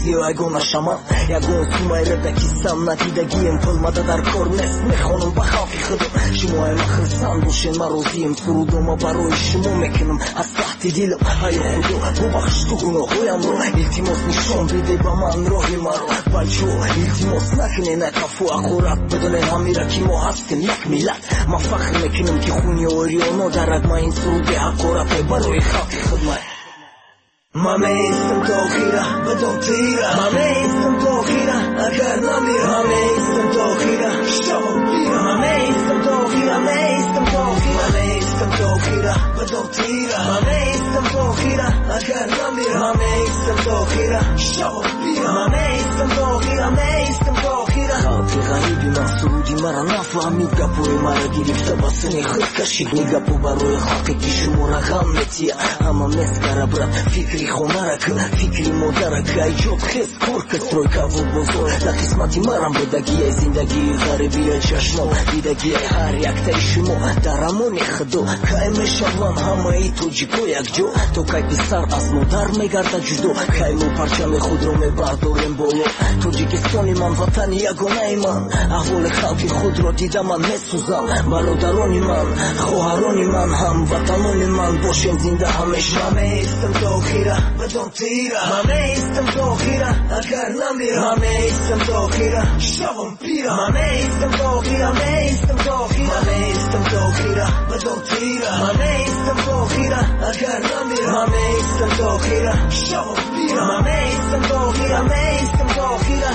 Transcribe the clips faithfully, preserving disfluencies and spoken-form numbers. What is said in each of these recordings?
зиё ягона шаман ягон сумайра даки сам надидагием пулмада дар кор нест мехонам ба халқи худо шумои махрисан бошен ма розием сурудома барои шумо мекунам аз таҳти дилам ай худо бубахш ту гуноҳоямро илтимос нишон биде ба ман роҳи маро бачо илтимос накунен акафу ақорат бидонен ҳамира ки мо ҳастем як миллат ман фахр мекунам ки хуни ориёно дарад ма ин суруди ҳақорате барои халқи худмай Ма меистам то охира бадон тира Ма меистам то охира агар намира Ма меистам то охира шавам бира Ма меистам то охира меистам то охира Ма меистам то охира бадон тира Ма меистам то охира агар намира Ма меистам то охира шавам бира Ма меистам то охира меистам то охира Халқи ғариби ман суруди мара нафаҳмид гапои мара гирифта ба сини худ кашид мегапо барои халқе ки шумора ғам метия ҳама мескара брат фикри хонарак фикри модарак айҷод хез кор кар стройка ву бозор да қисмати марам будагияи зиндагии ғарибияи чашмон дидагияи ҳар яктаи шумо дар амони худо кай мешаванд ҳамаи тоҷико якҷо то кай писар аз модар мегарда ҷудо кай мо парчами худро мебардорем боло тоҷикистони ман ватани ягонаи ман аҳволи халқи худро дида ман месӯзам бародарони ман хоҳарони ман ҳамватанони ман бошем зинда ҳамеша меистам то охира бадон тира Ма меистам то охира агар намира Ма меистам то охира шавам пира Ма меистам то охира меистам то охира Ма меистам то охира бадон тира Ма меистам то охира агар намира Ма меистам то охира шавам пира Ма меистам то охира меистам то охира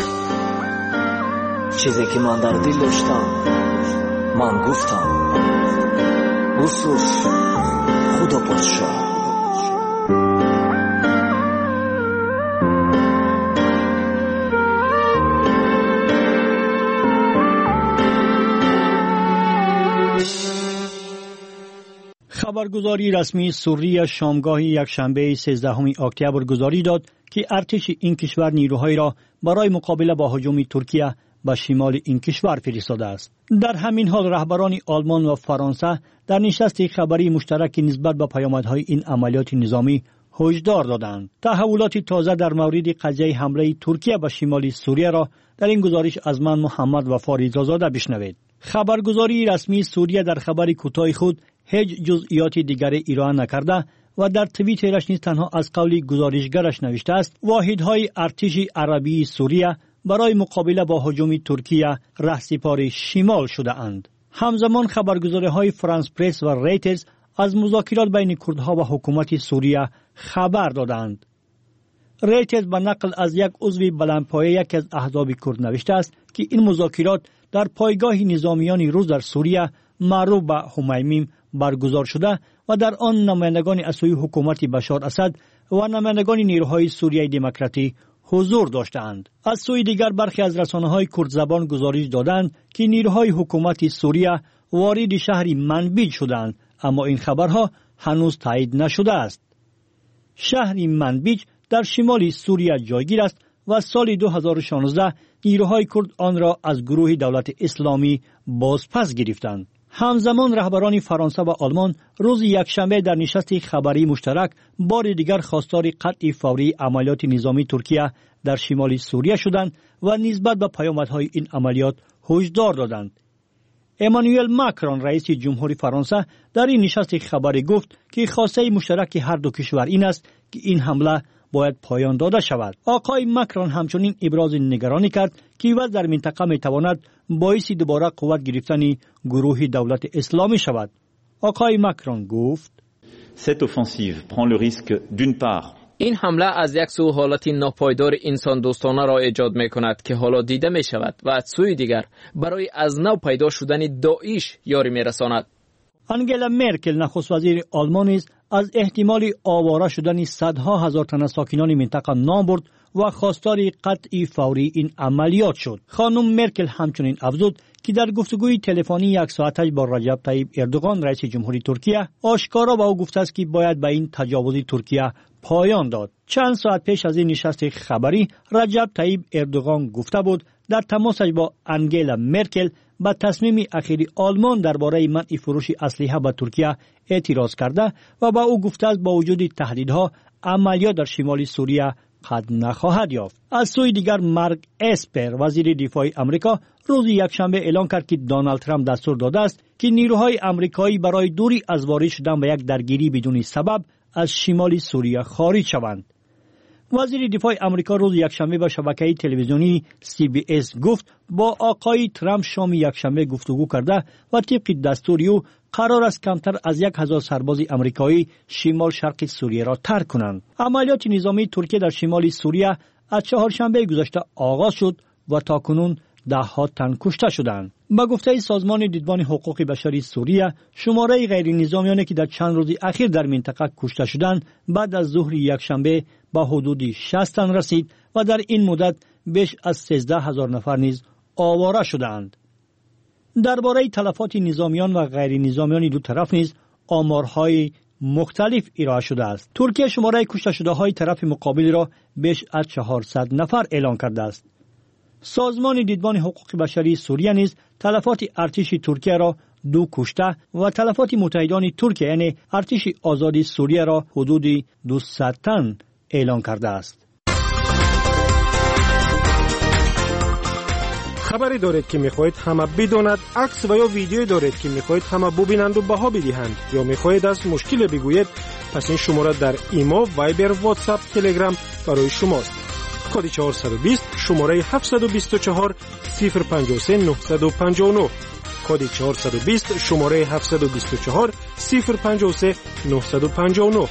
чизе ки ман дар дил доштам ман гуфтам усус худо подшоҳ خبرگزاری رسمی سوریه شامگاه یکشنبه سیزدهم اکتبر گزارش داد که ارتش این کشور نیروهایی را برای مقابله با هجوم ترکیه به شمال این کشور فرستاده است. در همین حال رهبران آلمان و فرانسه در نشست خبری مشترک نسبت به پیامدهای این عملیات نظامی هشدار دادند. تحولات تازه در مورد قضیه حمله ترکیه به شمال سوریه را در این گزارش از من محمد وفا رضازاده بشنوید. خبرگزاری رسمی سوریه در خبر کوتاه خود هیچ جزئیات دیگری ارائه نکرده و در توییترش نیز تنها از قول گزارشگرش نوشته است واحدهای ارتش عربی سوریه برای مقابله با هجوم ترکیه رهسپار شمال شده اند. همزمان خبرگزاری‌های فرانس پرس و ریترز از مذاکرات بین کردها و حکومت سوریه خبر دادند. ریترز به نقل از یک عضو بلندپایه یکی از احزاب کرد نوشته است که این مذاکرات در پایگاه نظامیان روس در سوریه معروف به همیمیم برگزار شده و در آن نمایندگان از سوی حکومت بشار اسد و نمایندگان نیروهای سوریه دموکراتی حضور داشتند. از سوی دیگر برخی از رسانه‌های کرد زبان گزارش دادند که نیروهای حکومت سوریه وارد شهر منبیج شدند، اما این خبرها هنوز تایید نشده است. شهر منبیج در شمال سوریه جایگیر است و سال دو هزار و شانزده نیروهای کرد آن را از گروه دولت اسلامی بازپس گرفتند. همزمان رهبران فرانسه و آلمان روز یکشنبه در نشست خبری مشترک بار دیگر خواستار قطع فوری عملیات نظامی ترکیه در شمال سوریه شدند و نسبت به پیامدهای این عملیات هشدار دادند. امانوئل ماکرون رئیس جمهوری فرانسه در این نشست خبری گفت که خواسته مشترک هر دو کشور این است که این حمله باید پایان داده شود. آقای ماکرون همچنین ابراز نگرانی کرد که وضع در منطقه میتواند باعث دوباره قوت گرفتن گروه دولت اسلامی شود. آقای ماکرون گفت: Cette offensive prend le risque d'une part این حمله از یک سو حالت ناپایدار انسان دوستانه را ایجاد می کند که حالا دیده می شود و از سوی دیگر برای از نو پیدا شدن داعش یاری می رساند. انگلا مرکل نخست وزیر آلمان است از احتمال آواره شدن صدها هزار تن ساکنان منطقه نام برد و خواستار قطع فوری این عملیات شد. خانم مرکل همچنین افزود که در گفتگوی تلفنی یک ساعته با رجب طیب اردوغان رئیس جمهوری ترکیه آشکارا به او گفته است که باید به این تجاوز ترکیه پایان داد. چند ساعت پیش از این نشست خبری رجب طیب اردوغان گفته بود در تماسش با انگلا مرکل به تصمیم اخیری آلمان درباره منع فروش اسلحه به ترکیه اعتراض کرده و با او گفته است با وجود تهدیدها عملیات در شمال سوریه قد نخواهد یافت. از سوی دیگر مارک اسپر وزیر دفاع آمریکا روز یکشنبه اعلان کرد که دونالد ترامپ دستور داده است که نیروهای آمریکایی برای دوری از وارد شدن به یک درگیری بدون سبب از شمال سوریه خارج شوند. وزیر دفاع آمریکا روز یکشنبه به شبکه تلویزیونی سی بی اس گفت با آقای ترامپ شام یکشنبه گفتگو کرده و طبق دستور او قرار است کمتر از یک هزار سرباز آمریکایی شمال شرق سوریه را ترک کنند. عملیات نظامی ترکیه در شمال سوریه از چهارشنبه گذشته آغاز شد و تاکنون ده ها تن کشته شدند. با گفته سازمان دیدبان حقوق بشری سوریه، شماره غیر نظامیانی که در چند روز اخیر در منطقه کشته شدند بعد از ظهر یکشنبه با حدود شصت تن رسید و در این مدت بیش از سیزده هزار نفر نیز آواره شدند. درباره تلفات نظامیان و غیر نظامیان دو طرف نیز آمارهای مختلف ارائه شده است. ترکیه شماره کشته شده های طرف مقابل را بیش از چهارصد نفر اعلان کرده است. سازمان دیدبان حقوق بشری سوریه نیز تلفات ارتش ترکیه را دو کشته و تلفات متحدان ترکیه یعنی ارتش آزاد سوریه را حدود دویست تن اعلان کرده است. خبری دارید که میخواهید همه بداند، عکس و یا ویدیویی دارید که میخواهید همه ببینند و بها بدهند، یا میخواهید از مشکل بگویید، پس این شماره در ایمو، وایبر، واتساپ، تلگرام برای شماست. کد چهارصد و بیست شماره هفتصد و بیست و چهار صفر پنجاه و سه نهصد و پنجاه و نه. کد چهارصد و بیست شماره هفتصد و بیست و چهار صفر پنجاه و سه نهصد و پنجاه و نه.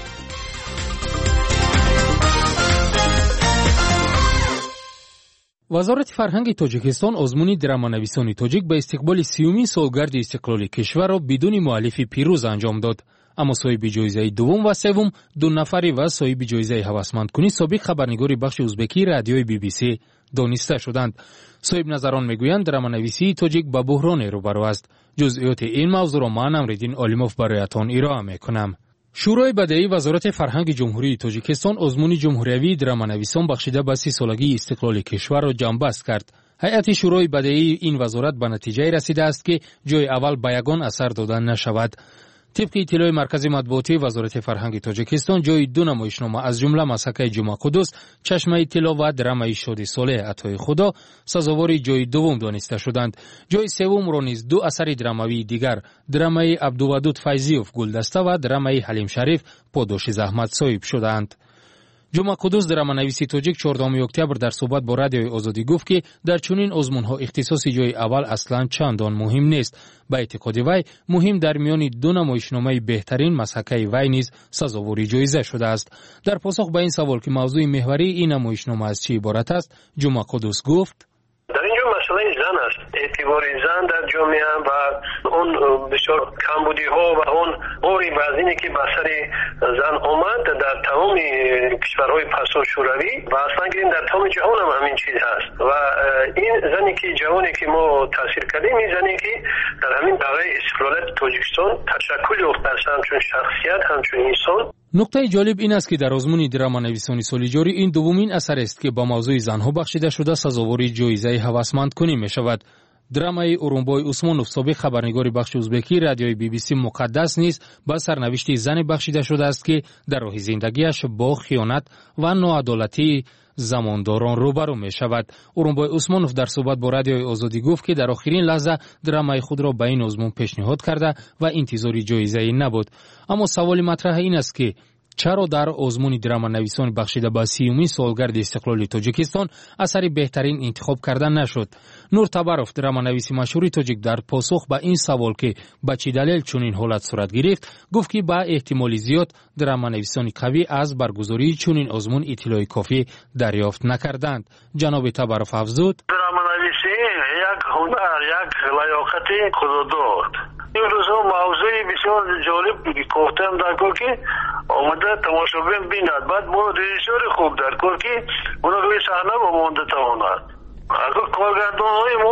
وزارت فرهنگ تاجیکستان آزمون درامانویسان تاجیک به استقبال سیومین سالگرد استقلال کشور را بدون مؤلف پیروز انجام داد. اما صاحب جایزه دوم و سوم دو نفری و صاحب جایزه هوسمندکنی سابق خبرنگار بخش ازبکی رادیوی بی بی سی دانسته شدند. صاحب نظران میگویند درامانویسی تاجیک با بحران روبرو است. جزئیات این موضوع را من امرالدین عالموف برایتان ارائه میکنم. شورای بدهی وزارت فرهنگ جمهوری تاجیکستان آزمون جمهوریوی درامانویسان بخشیده به سی سالگی استقلال کشور را جمع‌بست کرد. هیئت شورای بدهی این وزارت به نتیجه رسیده است که جای اول به یگان اثر دادن نشود. طبق اطلاع مرکز مطبوعاتی وزارت فرهنگ تاجیکستان جای دو نمایشنامه از جمله مسکه جمعه قدوس، چشمه طلا و درامای شادی صالح عطای خدا سزاوار جای دوم دانسته شدند. جای سوم را نیز دو اثر درامایی دیگر، درامای عبدالودود فیضیوف گلدسته و درامای حلیم شریف پاداش زحمت صاحب شدند. جمعه قدوس درامانویس تاجیک چهاردهم اکتبر در صحبت با رادیوی آزادی گفت که در چنین آزمون‌ها اختصاص جای اول اصلاً چندان مهم نیست. به اعتقاد وی مهم در میان دو نمایشنامه بهترین مسحکه وی نیز سزاوار جایزه شده است. در پاسخ به این سوال که موضوع محوری این نمایشنامه از چه عبارت است، جمعه قدوس گفت: در اینجا مسئله زن است، اعتبار زن در جامعه و اون بسیار کمبودی ها و اون باری وزنی که بر سر زن آمد در تمام کشورهای پسا شوروی و اصلا گرین در تمام جهان هم همین چیز هست و این زنی که جوانی که ما تاثیر کردیم، این زنی که در همین دغه استقلالت تاجیکستان تشکل یافته است، همچون شخصیت، همچون انسان. نکته جالب این است که در آزمون درامانویسان سال جاری این دومین اثر است که با موضوع زنها بخشیده شده سزاوار جایزه هوسمندکنی می شود. درامای اورونبای عثمانوف سابق خبرنگار بخش ازبکی رادیوی بی بی سی مقدس نیز با سرنوشت زن بخشیده شده است که در راه زندگیش با خیانت و ناعدالتی زمانداران روبرو می شود. اورونبای عثمانوف در صحبت با رادیوی آزادی گفت که در آخرین لحظه درامای خود را به این آزمون پیشنهاد کرده و انتظاری جایزه نبود. اما سوال مطرح این است که چرا در آزمون درامانویسان بخشیده به سیومین سالگرد استقلال تاجیکستان اثر بهترین انتخاب کردن نشد؟ نور تبروف درامانویس مشهور تاجیک در پاسخ به این سوال که به چه دلیل چنین حالت صورت گرفت گفت که با احتمال زیاد درامانویسان قوی از برگزاری چنین آزمون اطلاع کافی دریافت نکردند. جناب تبروف افزود: درامانویسی یک هنر، یک لیاقت خودداد. این روزها موضوع بسیار جالب گفتم در کار که آمده تماشابین بیند، بعد ما رژیسور خوب در کار که اونا روی صحنه با مانده تواند. اگر کارگردان های ما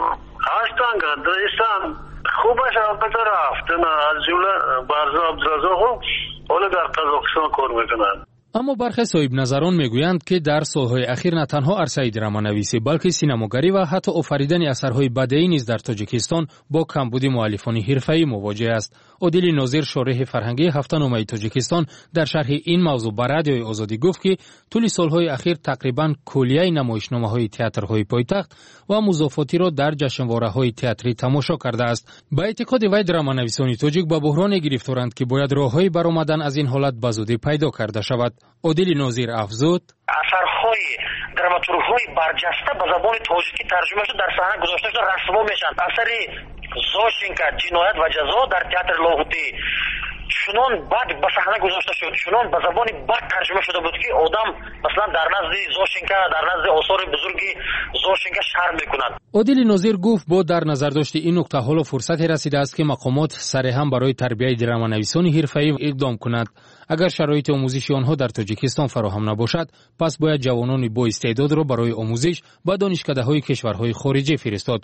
هستن گردنیستن خوبش البته رفت، از جمله برزا عبدالرزا هم حالا در قزاقستان کار میکنند. اما برخی صاحب نظران میگویند که در سالهای اخیر نه تنها عرصه درامانویسی بلکه سینماگری و حتی آفریدن اثرهای بدیعی نیز در تاجیکستان با کمبود مؤلفان حرفه‌ای مواجه است. عادل ناظر شارح فرهنگی هفته‌نامه تاجیکستان در شرح این موضوع بر رادیوی آزادی گفت که طول سالهای اخیر تقریبا کلیه نمایشنامه‌های تئاترهای پایتخت و مضافاتی را در جشنواره‌های تئاتری تماشا کرده است. با اعتقاد وی درامانویسان تاجیک با بحران گرفتارند که باید راه‌های برآمدن از این حالت بزودی پیدا کرده شود. عادل ناظر افزود: اثرهای دراماتورگ‌های برجسته به زبان تاجیکی ترجمه شده در صحنه گذاشته شده رسوا میشن. اثر زاشینکا جنایت و جزا در تئاتر لاهوتی چنان بد به صحنه گذاشته شد، چنان به زبان بد ترجمه شده بود که آدم مثلا در نزد زاشینکا، در نزد آثار بزرگی زاشینکا شرم میکنند. عادل ناظر گفت با در نظر داشت این نکته حالا فرصت رسیده است که مقامات سریعا برای تربیت درامانویسان حرفه‌ای اقدام کنند. اگر شرایط آموزشی آنها در تاجیکستان فراهم نباشد، پس باید جوانان با استعداد را برای آموزش به دانشکده‌های کشورهای خارجی فرستاد.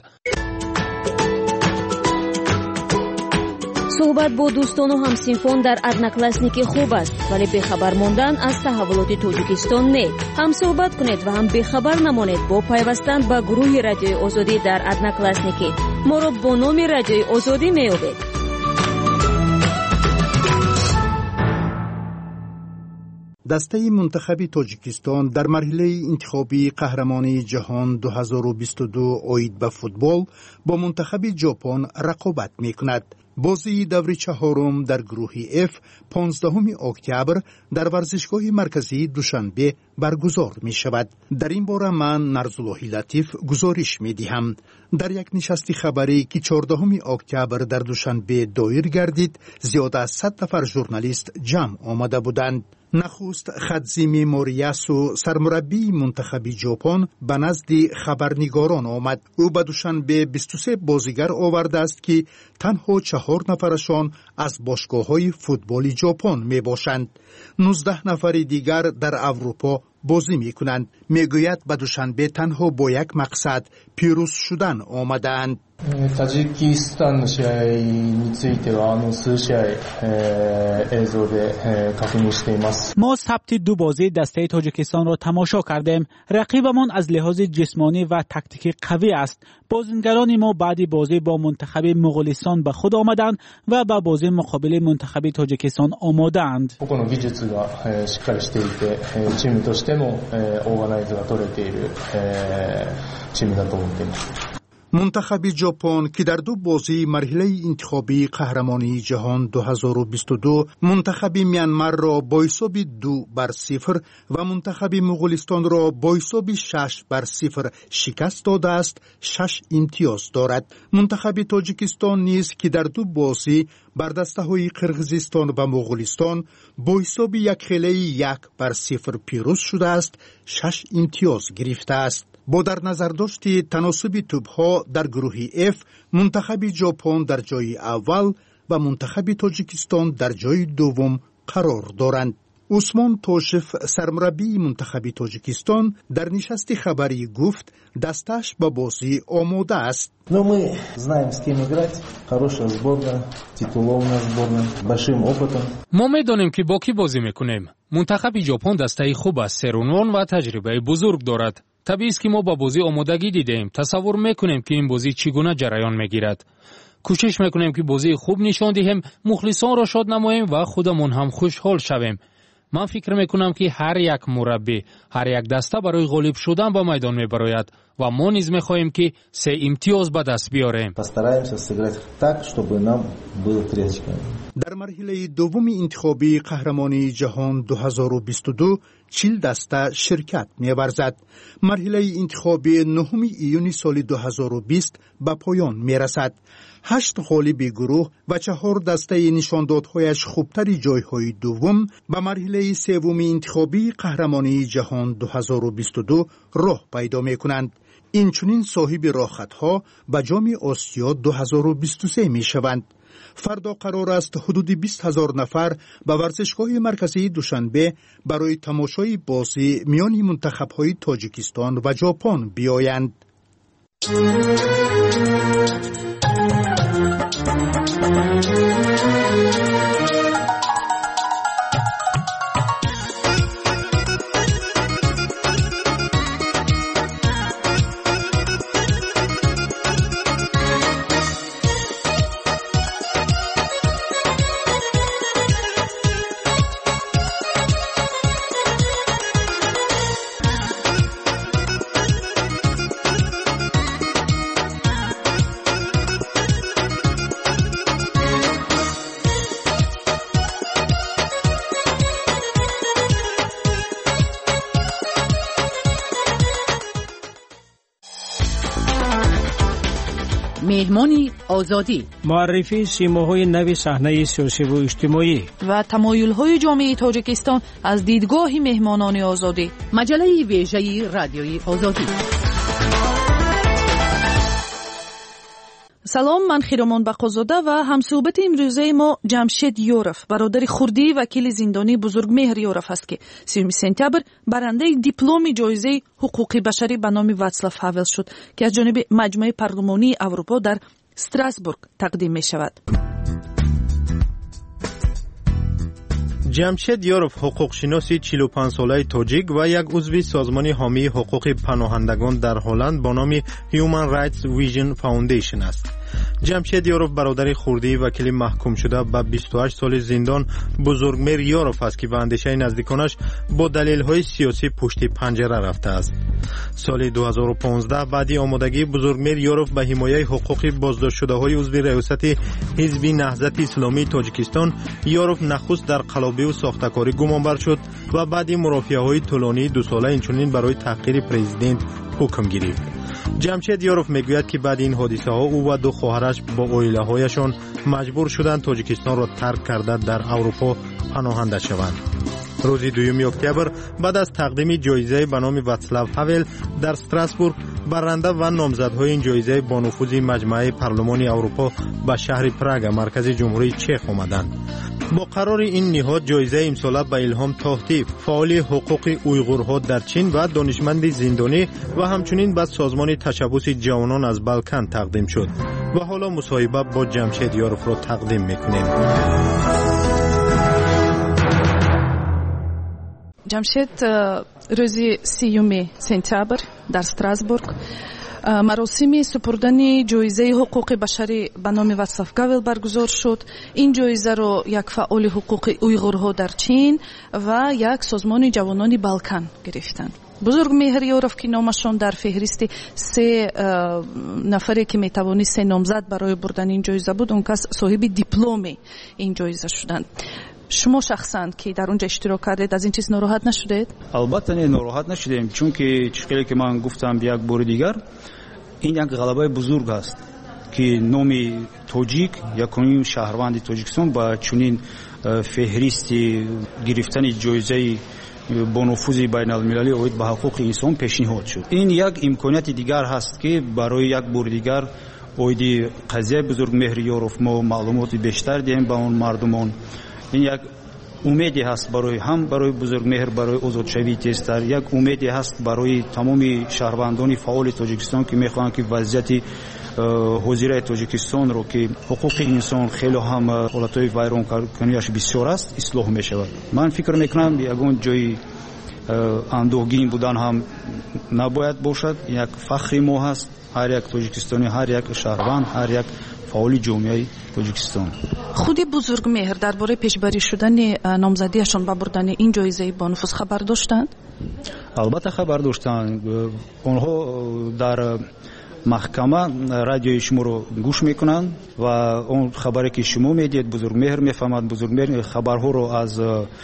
صحبت با دوستان و همسینفان در ادناکلاسنیکی خوب است، ولی بخبر ماندن از تحولات تاجیکستان نه. هم صحبت کنید و هم بخبر نمانید با پیوستن به گروه رادیوی آزادی در ادناکلاسنیکی. ما را با نام رادیوی آزادی میابید. دسته منتخب تاجیکستان در مرحله انتخابی قهرمانی جهان دو هزار و بیست و دو عاید به فوتبال با منتخب ژاپن رقابت می‌کند. بازی دور چهارم در گروه اف پانزدهم اکتبر در ورزشگاه مرکزی دوشنبه برگزار می شود. در این باره من نرزاللهی لطیف گزارش می دهم. در یک نشست خبری که چهاردهم اکتبر در دوشنبه دایر گردید، زیاد از صد نفر ژورنالیست جمع آمده بودند. نخست خدزیمی موریاسو سرمربی منتخب ژاپن به نزد خبرنگاران آمد. او به دوشنبه بیست و سه بازیگر آورده است که تنها چهار نفرشان از باشگاه‌های فوتبال ژاپن می باشند. نوزده نفر دیگر در اروپا بازی می کنند. می گوید به دوشنبه تنها با یک مقصد پیروز شدن آمدند. タジキスタンの試合についてはあの数試合、えー、映像で、えー、確認しています。 ما ثبت دو بازی دسته تاجیکستان را تماشا کردیم. رقیبمان از لحاظ جسمانی و تاکتیکی قوی است. بازیگران ما بعد بازی با منتخب مغولستان به خود آمدند و به بازی مقابل منتخب تاجیکستان آماده‌اند. 個々の技術が、えー、しっかりしていて、えー、チームとしても、えー、オーガナイズが取れている、えー、チームだと思っています。 منتخب ژاپن که در دو بازی مرحله انتخابی قهرمانی جهان دو هزار و بیست و دو منتخب میانمار را با حساب دو بر صفر و منتخب مغولستان را با حساب شش بر صفر شکست داده است، شش امتیاز دارد. منتخب تاجیکستان نیز که در دو بازی بر دسته های قرقیزستان و مغولستان با حساب یک خیلی یک بر صفر پیروز شده است، شش امتیاز گرفته است. با در نظر داشت تناسب توپ‌ها در گروه اف، منتخب ژاپن در جای اول و منتخب تاجیکستان در جای دوم قرار دارند. عثمان توشف سرمربی منتخب تاجیکستان در نشست خبری گفت دستش به بازی آماده است. Но мы знаем, с кем играть. Хорошая сборная, титулованная сборная, большим опытом. ما می‌دانیم که با کی بازی می‌کنیم. منتخب ژاپن دسته خوب است، سرونوان و تجربه بزرگ دارد. طبیعی است که ما با بازی آمادگی دیدیم. تصور میکنیم که این بازی چگونه جریان میگیرد. کوشش میکنیم که بازی خوب نشان دهیم، مخلصان را شاد نماییم و خودمون هم خوشحال شویم. من فکر میکنم که هر یک مربی، هر یک دسته برای غالب شدن به میدان میبراید و ما نیز میخواهیم که سه امتیاز به دست بیاریم. در مرحله دوم انتخابی قهرمانی جهان دو هزار و بیست و دو چهل دسته شرکت می‌ورزد. مرحله انتخابی نهم ایون سال دو هزار و بیست به پایان می‌رسد. هشت غالب گروه و چهار دسته نشاندادهایش خوبتر جایهای دوم به مرحله سوم انتخابی قهرمانی جهان دو هزار و بیست و دو راه پیدا می‌کنند. این چنین صاحب راحت‌ها به جام آسیا دو هزار و بیست و سه می‌شوند. فردا قرار است حدود بیست هزار نفر به ورزشگاه مرکزی دوشنبه برای تماشای بازی میان منتخب‌های تاجیکستان و ژاپن بیایند. مهمانی آزادی، معرفی سیماهای نو صحنه سیاسی و اجتماعی و تمایل‌های جامعه تاجیکستان از دیدگاه مهمانان آزادی. مجله ویژه رادیوی آزادی. سلام، من خیرامان بقازاده و همصحبت امروزه ما جمشید یورف، برادر خردی وکیل زندانی بزرگمهر یورف است که سیوم سپتامبر برنده دیپلم جایزه حقوق بشری به نام واتسلاو هاول شد که از جانب مجمع پارلمانی اروپا در استراسبورگ تقدیم می شود. جمشید یورف حقوقشناسی چهل و پنج ساله تاجیک و یک عضو سازمان حامی حقوق پناهندگان در هلند با نام Human Rights Vision Foundation است. جمشید یورف برادر خردی وکیل محکوم شده به بیست و هشت سال زندان بزرگمهر یورف است که به اندیشه نزدیکانش با دلایل سیاسی پشت پنجره رفته است. سال دو هزار و پانزده بعدی آمادگی بزرگمهر یورف به حمایت حقوق بازداشت شده های عضو ریاست حزب نهضت اسلامی تاجیکستان، یورف نخست در قلابی و ساختکاری گمانبر شد و بعدی مرافعه های طولانی دو ساله اینچنین برای تحقیر پرزیدنت حکم گرفت. جمشید یورف میگوید که بعد این حادثه ها او و دو خواهرش با عائله هایشان مجبور شدند تاجیکستان را ترک کرده در اروپا پناهنده شوند. روز دوم اکتبر بعد از تقدیم جایزه به نام واتسلاو هاول در استراسبورگ، برنده و نامزدهای این جایزه با نفوذ مجمع پارلمان اروپا به شهر پراگ مرکز جمهوری چک آمدند. با قرار این نهاد جایزه امسال به الهام تاهتی، فعال حقوق اویغورها در چین و دانشمند زندانی و همچنین به سازمان تشبث جوانان از بالکان تقدیم شد و حالا مصاحبه با جمشید یورف را تقدیم میکنیم. جمشید، روز سیوم سپتامبر در استراسبورگ مراسم سپردن جایزه حقوق بشری به نام واتسلاو هاول برگزار شد. این جایزه را یک فعال حقوق اویغورها در چین و یک سازمان جوانان بالکان گرفتند. بزرگمهر یورف که نامشان در فهرست سه نفری که میتوانی سه نامزد برای بردن این جایزه بود، اون کس صاحب دیپلم این جایزه شدند. شما شخصا که در اونجا اشتراک کردید از این چیز ناراحت نشدید؟ البته نه، ناراحت نشدیم، چون که چقدر که من گفتم یک بار دیگر این یک غلبه بزرگ است که نام تاجیک یکمین شهروند تاجیکستان با چنین فهرست گرفتن جایزه با نفوذ بین المللی اوید به حقوق انسان پیشنهاد شد. این یک امکانیت دیگر هست که برای یک بار دیگر اوید قضیه بزرگمهر یورف ما معلومات بیشتر دهیم به اون مردمان. این یک امیدی هست برای هم برای بزرگمهر، برای آزادشوی تیزتر، یک امیدی هست برای تمام شهروندان فعال تاجیکستان که میخوان که وضعیت حاضر تاجیکستان رو که حقوق انسان خیلی هم حالتهای ویران کنیش بسیار است اصلاح میشود. من فکر میکنم یگان جای اندوهگین بودن هم نباید باشد. یک فخر ما هست، هر یک تاجیکستانی، هر یک شهروند، هر یک فعال جامعه تاجیکستان. خود بزرگمهر درباره پیشبری شدن نامزدیشان به بردن این جایزه با نفوذ خبر داشتند؟ البته خبر داشتند. آنها در محکمه رادیوی شما رو گوش میکنند و اون خبری که شما میدید بزرگمهر میفهمد. بزرگمهر خبرها رو از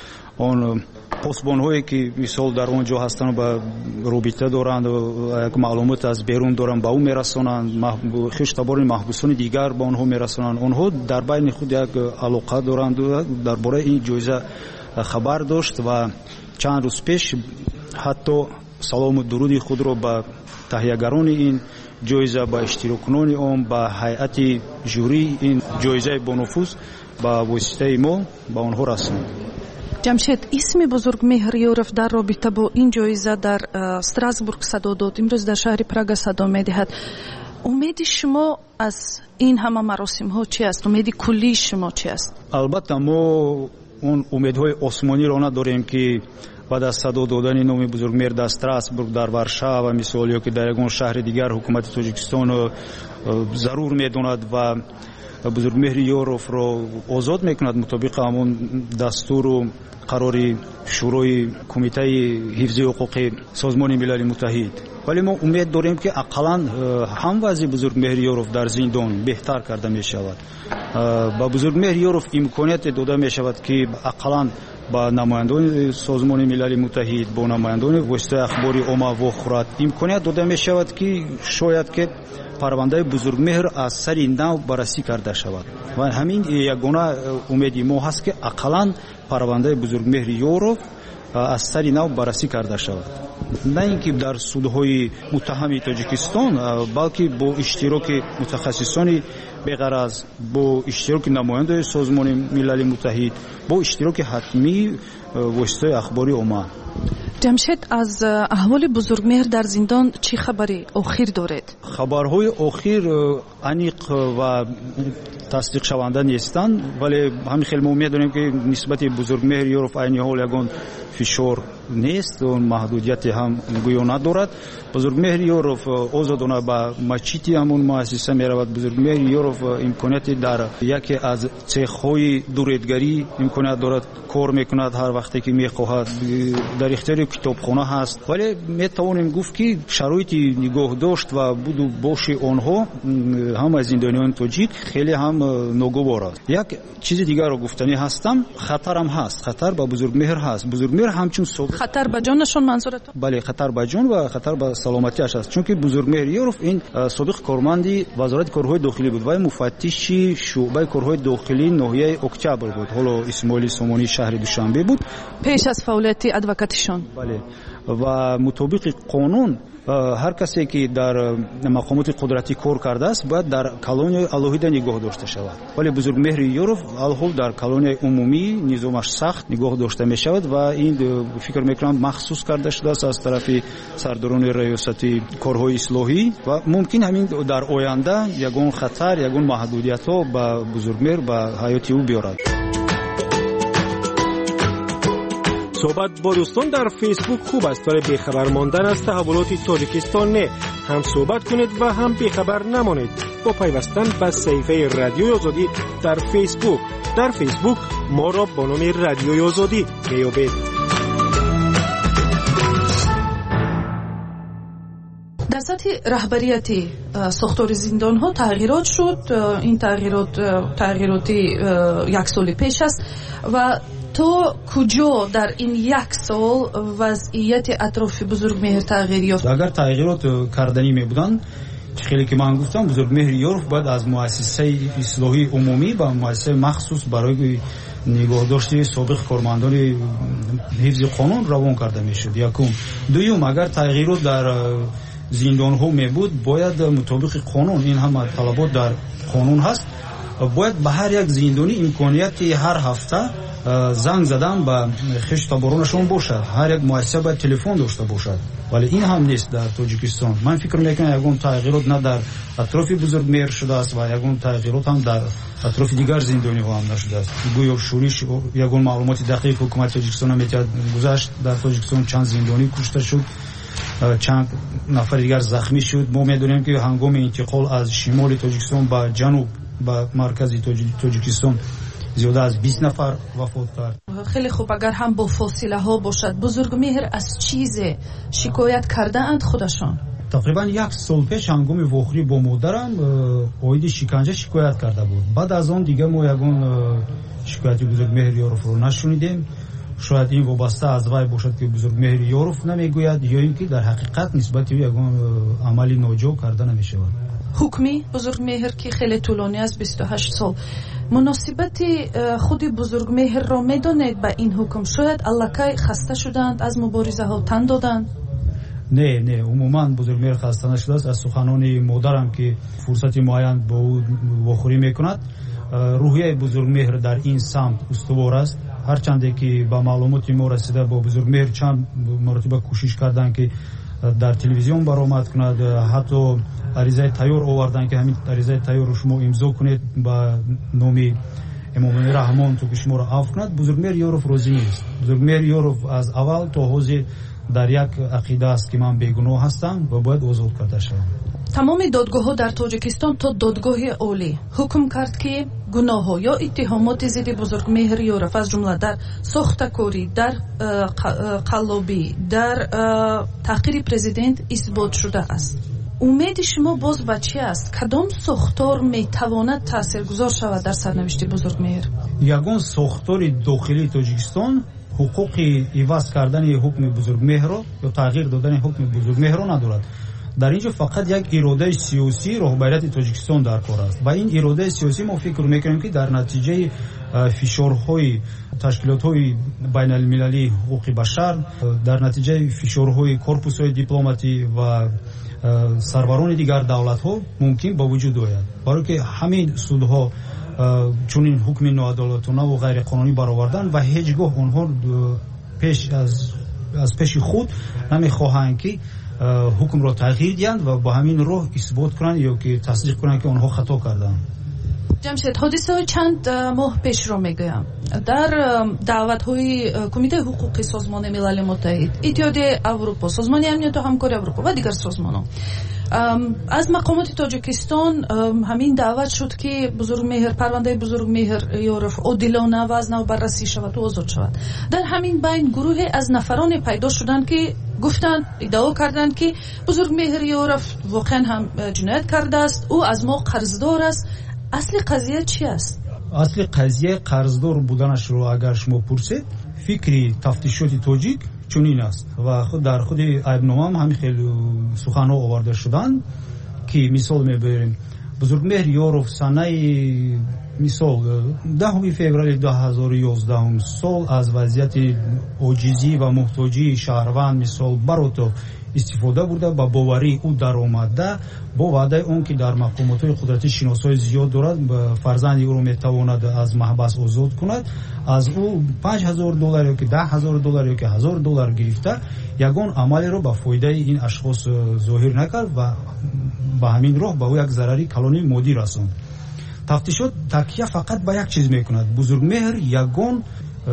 اون پاسبان‌هایی که مثال در اونجا هستند با رابطه دارند و یک معلومات از بیرون دارند به اون میرسونند. خیشتبار محبوسان دیگر به اونها میرسونند. اونها در بین خود یک علاقه دارند و درباره این جایزه خبر داشت و چند روز پیش حتی سلام و درود خود را به تهیه‌گران این جایزه، به اشتراکنان آن، به هیئت جوری این جایزه با نفوذ به واسطه ما به آنها رساند. جمشید، اسم بزرگمهر یورف در رابطه با این جایزه در استراسبورگ صدا داد، امروز در شهر پراگ صدا میدهد. امید شما از این همه مراسم ها چی است؟ امید کلی شما چی است؟ البته ما اون امیدهای آسمانی را نداریم که بعد از صدا دادن نام بزرگمهر در استراسبورگ، در ورشا و مثالی که در یگان شهر دیگر حکومت تاجیکستان ضرور میداند و بزرگمهر یورف را آزاد میکند مطابق همون دستور و قرار شورای کمیته حفظ حقوق سازمان ملل متحد. ولی ما امید داریم که اقلا هم وضع بزرگمهر یورف در زندان بهتر کرده می شود. با بزرگمهر یورف امکانیت داده می شود که اقلا با نمایندگان سازمان ملل متحد با نمایندگان واسطه اخباری عامه و خورد امکانیت داده می شود که شاید که پرونده بزرگمهر از سر نو بررسی کرده شود و همین یگانه امیدی ما هست که اقلا پرونده بزرگمهر یورف از سر نو بررسی کرده شود، نه اینکه در سودهای متهم تاجیکستان بلکه با اشتراک متخصصان بغرض، با اشتراک نماینده سازمان ملل متحد، با اشتراک حتمی واسطه اخباری عامه. جمشید، از احوال بزرگمهر در زندان چی خبری آخر دارید؟ خبرهای آخر انیق و تصدیق شونده نیستند، ولی همین خیلی ما می‌دونیم که نسبت بزرگمهر یورف عین حال یگان فشار نیست و محدودیت هم گویا ندارد. بزرگمهر یورف آزادانه به مچیتی همون مؤسسه میرود. بزرگمهر یورف امکانیت در یکی از цех‌های دوریدگری امکانیت دارد، کار میکند هر وقتی که میخواهد، در اختیار کتابخانه هست، ولی میتوانیم گفت که شرایط نگاه داشت و بود و باش آنها هم از زندانیان تاجیک خیلی هم ناگوار است. یک چیز دیگر رو گفتنی هستم، خطر هم هست، خطر به بزرگمهر هست. بزرگمهر همچون سابق خطر به جانشون منظورت؟ بله، خطر به جان و خطر به سلامتیش است، چون که بزرگمهر یورف این سابق کارمندی وزارت کارهای داخلی بود و مفتش شعبه کارهای داخلی ناحیه اکتبر بود. حالا اسماعیل سامانی شهر دوشنبه بود پیش از فعالیت ادوکاتیشون. بله، و مطابق قانون هر کسی که در مقامات قدرتی کار کرده است باید در کالونی الهیده نگاه داشته شود، ولی بزرگمهر یورف الحال در کالونی عمومی نظامش سخت نگاه داشته می شود و این فکر میکنم مخصوص کرده شده است از طرف سرداران ریاستی کارهای اصلاحی و ممکن همین در آینده یگان خطر، یگان محدودیت ها به بزرگمهر به حیات او بیارد. صحبت با دوستان در فیسبوک خوب است، ولی بیخبر ماندن از تحولات تاجیکستان نه. هم صحبت کنید و هم بیخبر نمانید با پیوستن به صفحه رادیوی آزادی در فیسبوک. در فیسبوک ما را با نام رادیوی آزادی میابید. در سطح رهبریتی ساختار زندان ها تغییرات شد. این تغییرات تغییراتی یک سال پیش است و تو کجا در این یک سال وضعیت اطراف بزرگمهر تغییر یافت؟ اگر تغییرات کردنی می بودند، خیلی که من گفتم بزرگمهر یورف باید از مؤسسه اصلاحی عمومی و مؤسسه مخصوص برای نگهداشت سابق کارمندان حفظ قانون روان کرده می شد. یکم. دوم، اگر تغییرات در زندان ها می بود باید مطابق قانون، این هم طلبات در قانون هست، باید به هر یک زندانی امکانیت هر هفته زنگ زدن به خشت تابارانشون باشد. هر یک مؤسسه باید تلفن داشته باشد، ولی این هم نیست در تاجیکستان. من فکر میکنم یگان تغییرات نه در اطراف بزرگمهر شده است و یگان تغییرات هم در اطراف دیگر زندانی ها هم نشده است. گویا شورش یگان معلومات دقیق حکومت تاجیکستان میتواند گذشت در تاجیکستان چند زندانی کشته شد، چند نفر دیگر زخمی شد. ما میدونیم که هنگام انتقال از شمال تاجیکستان به جنوب به مرکز تاجیکستان زیاده از بیست نفر وفات کرد. خیلی خوب، اگر هم با فاصله ها باشد، بزرگمهر از چیز شکایت کرده اند خودشان؟ تقریبا یک سال پیش هنگام واخری با مادرم اوید شکنجه شکایت کرده بود. بعد از آن دیگه ما یگان شکایتی بزرگمهر یورف رو نشنیدیم. شاید این وابسته از وی باشد که بزرگمهر یورف نمیگوید یا اینکه در حقیقت نسبت به یگان عملی ناجا کرده نمیشود. حکمی بزرگمهر که خیلی طولانی است، بیست و هشت سال، مناسبت خود بزرگمهر را میدانید به این حکم؟ شاید الکی خسته شدند از مبارزه ها، تن دادند؟ نه نه، عموما بزرگمهر خسته نشده است. از سخنان مادرم که فرصت معین با او واخوری میکند، روحیه بزرگمهر در این سمت استوار است. هرچند که با معلومات ما رسیده با بزرگمهر چند مرتبه کوشش کردند که در تلویزیون برآمد کند، حتی عریضه تیار آوردن که همین عریضه تیار رو شما امضا کنید با نام امام رحمان تو که شما را عفو کند. بزرگمهر یورف راضی نیست. بزرگمهر یورف از اول تا حوزه در یک عقیده است که من بیگناه هستم و باید آزاد کرده شوم. تمام دادگاه ها در تاجیکستان تا دادگاه عالی حکم کرد که گناه ها یا اتهامات ضد بزرگمهر یورف از جمله در ساختکاری، در قلابی، در تحقیر پرزیدنت اثبات شده است. امید شما باز به چی است؟ کدام ساختار میتواند تاثیرگذار شود در سرنوشت بزرگمهر؟ یگان ساختار داخلی تاجیکستان حقوق عوض کردن حکم بزرگمهر یا تغییر دادن حکم بزرگمهر ندارد. در اینجا فقط یک اراده سیاسی رهبریت تاجیکستان در کار است و این اراده سیاسی ما فکر میکنیم که در نتیجه فشارهای تشکیلات‌های بین المللی حقوق بشر، در نتیجه فشارهای کورپوس‌های دیپلماتی و سروران دیگر دولت‌ها ممکن به وجود آید، برای که همین سودها چون این حکم ناعادلانه و غیر قانونی برآوردن و هیچگاه آنها پیش از از پیش خود نمیخواهند که حکم را تغییر دهند و با همین راه اثبات کنند یا که تصدیق کنند که آنها خطا کردند. جمشید، حادثه چند ماه پیش رو میگویم. در دعوت‌های کمیته حقوقی سازمان ملل متحد، اتحادیه اروپا، سازمان امنیت و همکاری اروپا و دیگر سازمان‌ها از مقامات تاجیکستان همین دعوت شد که بزرگمهر پرونده بزرگمهر یورف عادلانه و از نو بررسی شود و آزاد شود. در همین بین گروهی از نفران پیدا شدند که گفتند، ادعا کردند که بزرگمهر یورف واقعا هم جنایت کرده است، او از ما قرضدار است. اصل قضیه چی است؟ اصل قضیه قرضدار بودنش رو اگر شما پرسید، فکری تفتیشات تاجیک چنین است و خود در خود ایبنامه هم همین خیلی سخن‌ها آورده شدن که مثال میبریم بزرگمهر یورف سنه مثال دهم فوریه دو هزار و یازده سال از وضعیت عاجزی و محتاجی شهروند مثال براتو استفاده برده با باوری او در آمده با وعده اون که در مقامات قدرتی شناسای زیاد دارد فرزند او رو میتواند از محبس آزاد کند، از او پنج هزار دلار یا که ده هزار دلار یا که هزار دلار گرفته یگان عملی رو به فایده این اشخاص ظاهر نکرد و به همین راه به او یک ضرری کلانی مادی رساند. تفتیشات تکیه فقط به یک چیز میکند، بزرگمهر یگان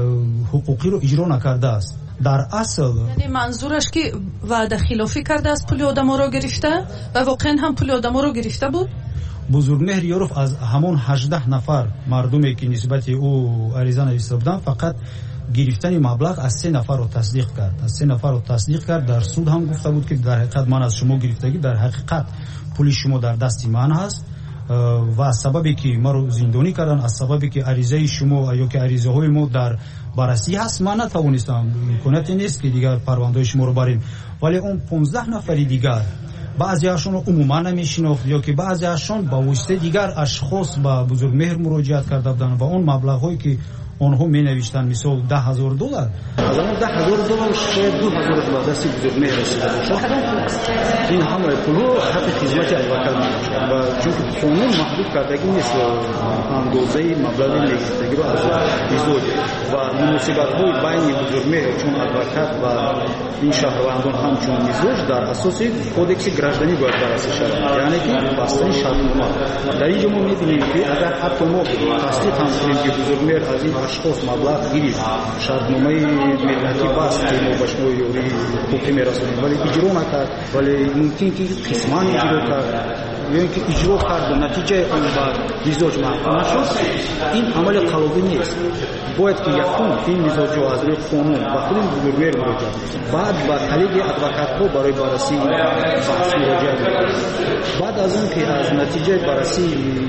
حقوقی رو اجرا نکرده است. در اصل یعنی منظورش که وعده خلافی کرده است، پول آدم رو گرفته و واقعا هم پول آدم رو گرفته بود. بزرگمهر یورف از همون هجده نفر مردمی که نسبت او عریضه نوشته بودند فقط گرفتن مبلغ از سه نفر رو تصدیق کرد. از سه نفر رو تصدیق کرد. در سود هم گفته بود که در حقیقت من از شما گرفتگی، در حقیقت پول شما در دست من هست و از سببی که ما رو زندانی کردن، از سببی که عریضه شما یا که عریضه های ما در بررسی هست من نتوانستم، امکاناتی نیست که دیگر پرونده شما رو بریم. ولی اون پانزده نفری دیگر بعضی هاشون رو عموما نمیشناخت یا که بعضی هاشون با واسطه دیگر اشخاص با بزرگمهر مراجعت کرده بودن و اون مبلغ هایی که آنها می نوشتن مثال ده هزار دلار، از اون ده هزار دلار شاید دو هزار به دست بزرگمهر رسیده باشد. این همه پول حق خدمت الوکل میشه و چون قانون محدود کردگی نیست اندازه مبلغ نگرفتگی رو از ازود و مناسبت های بین بزرگمهر چون الوکل و این شهروندان همچون مزوج در اساس کودکس گراجدانی باید بررسی شود، یعنی که بستن شرطنامه. در اینجا ما می‌بینیم که اگر حتی ما تصدیق هم کنیم که بزرگمهر از این اشخاص مبلغ گرفت، شرطنامه ملتی بست که ما به شما یوری حقوقی میرسونیم ولی اجرا نکرد، ولی ممکن که قسمان اجرا کرد یا اینکه اجرا کرد و نتیجه اون بر مزاج محکوم شد، این عمل قانونی نیست. باید که یکون این مزاج رو از روی قانون و خود بزرگمهر مراجعه بعد با کلیگ ادوکات ها برای بررسی بحث مراجعه کنند. بعد از اون که از نتیجه بررسی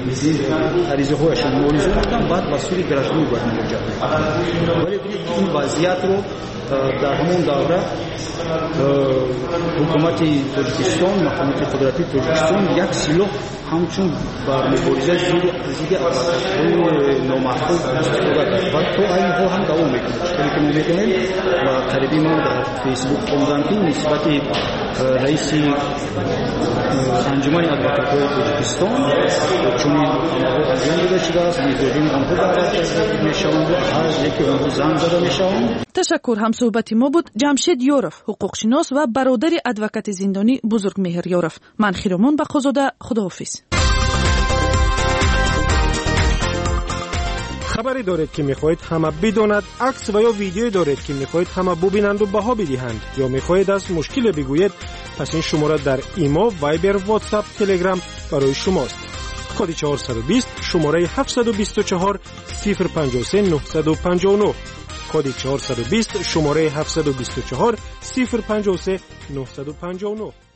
عریضه هایشون موریزه کردن بعد با سوی گراجدانی باید مراجعه کنند. ولی این وضعیت رو در همون دوره حکومت تاجیکستان، مقامات قدرتی تاجیکستان یک سلاح همچون بر مبارزه ضد ادوکات‌های نامحکوم استفاده کرد و تو این ها هم دوام میکنه. چطوری که ما میکنیم و قریبی ما در فیسبوک خوندم که نسبت رئیس انجمن ادوکات‌های تاجیکستان چون انجام داده شده است، میزودین آنها دعوت کرده میشوند و هر یکی آنها زنگ زده میشوند. تشکر. هم صحبتی ما بود جمشید یورف، حقوقشناس و برادر ادوکات زندانی بزرگمهر یورف. من خیرمان بقازاده، خداحافظ. خبری دارید که میخواهید همه بداند، عکس و یا ویدیویی دارید که میخواهید همه ببینند و بها بدهند یا میخواهید از مشکل بگویید، پس این شماره در ایما، وایبر، واتساپ، تلگرام برای شماست. کد چهارصد و بیست شماره هفتصد و بیست و چهار صفر پنجاه و سه نهصد و پنجاه و نه. کد چهارصد و بیست شماره هفتصد و بیست و چهار صفر پنجاه و سه نهصد و پنجاه و نه.